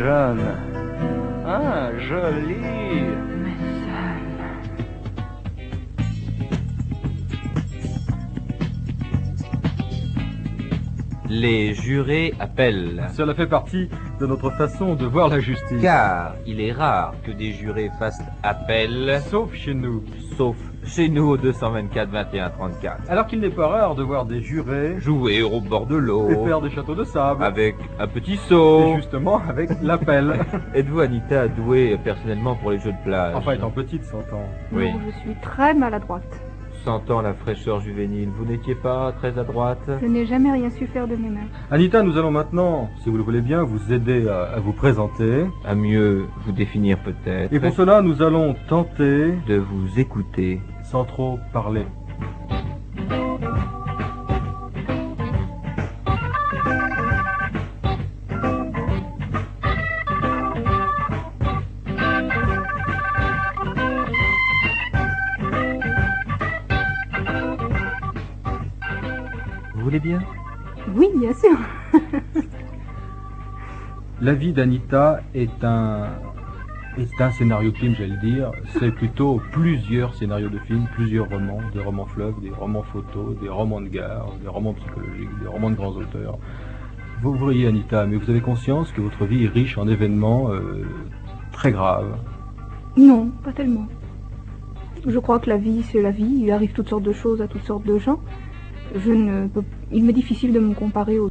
jeune. Ah, joli. Mais seul. Les jurés appellent. Cela fait partie de notre façon de voir la justice. Car il est rare que des jurés fassent appel, Sauf chez nous. sauf chez nous au 224 21 34. Alors qu'il n'est pas rare de voir des jurés Jouer au bord de l'eau, et faire des châteaux de sable. avec un petit seau. Et justement avec l'appel. Êtes-vous, Anita, douée personnellement pour les jeux de plage? Enfin, étant petite, s'entend. Oui. Non, je suis très maladroite. Sentant la fraîcheur juvénile, vous n'étiez pas très à droite? Je n'ai jamais rien su faire de mes mains. Anita, nous allons maintenant, si vous le voulez bien, vous aider à vous présenter. À mieux vous définir peut-être. Et pour cela, nous allons tenter de vous écouter. sans trop parler. Vous voulez bien? Oui, bien sûr. La vie d'Anita est un scénario de film, j'allais dire. C'est plutôt plusieurs scénarios de films, plusieurs romans, des romans fleuves, des romans photos, des romans de gare, des romans psychologiques, des romans de grands auteurs. Vous voyez, Anita, mais vous avez conscience que votre vie est riche en événements très graves. Non, pas tellement. Je crois que la vie, c'est la vie. Il arrive toutes sortes de choses à toutes sortes de gens. Il m'est difficile de me comparer aux